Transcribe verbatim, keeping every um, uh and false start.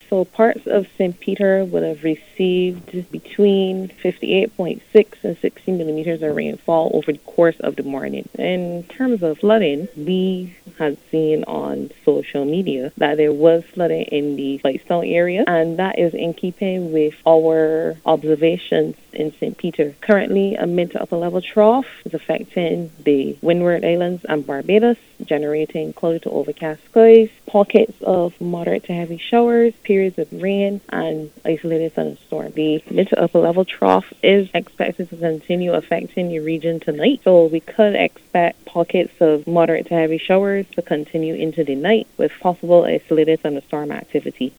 So parts of Saint Peter would have received between fifty-eight point six and sixty millimeters of rainfall over the course of the morning. In terms of flooding, we had seen on social media that there was flooding in the Whitestone area, and that is in keeping with our observations in Saint Peter. Currently, a mid to upper level trough is affecting the Windward Islands and Barbados, generating cloudy to overcast skies, pockets of moderate to heavy showers, periods of rain, and isolated thunderstorms. The mid to upper level trough is expected to continue affecting the region tonight, so we could expect pockets of moderate to heavy showers to continue into the night with possible isolated thunderstorm activity.